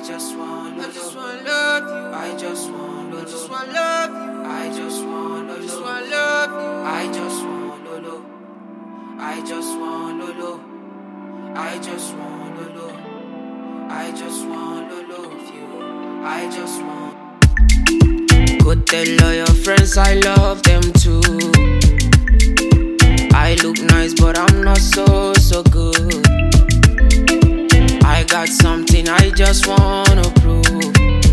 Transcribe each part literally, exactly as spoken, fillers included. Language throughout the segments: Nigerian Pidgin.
just want, I just want love you. I just want, I just want love you. I just want, I just want love you. I just want Lolo. I just want Lolo. I just want Lolo. I just want Lolo of you. I just want. Go tell all your friends I love them too. I look nice, but I'm not so, so good. I got something I just wanna prove.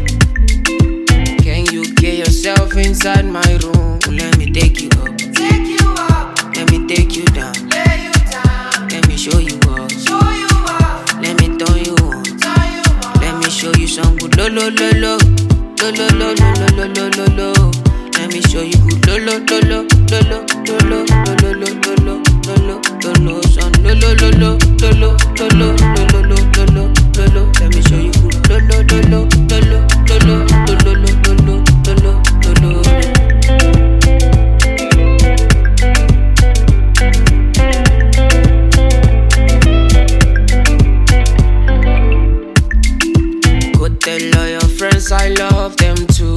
Can you get yourself inside my room? Let me take you up. Take you up. Let me take you down. Lay you down. Let me show you up. Show you up. Let me turn you on. Turn you up. Let me show you some good lo lo lo lo. Lo lo lo lo lo lo lo lo lo. Let me show you good lo lo lo lo lo lo lo lo lo lo lo lo lo lo lo son lo lo lo lo lo lo lo lo lo lo lo lo lo. Let me show you good lo lo lo lo lo lo lo lo lo lo lo lo lo. Go tell all your friends I love them too.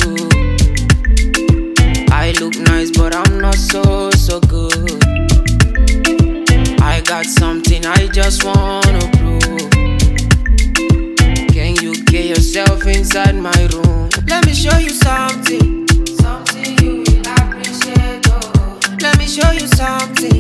I look nice, but I'm not so, so good. I got something I just wanna prove. Can you get yourself inside my room? Let me show you something. Something you will appreciate. Oh. Let me show you something.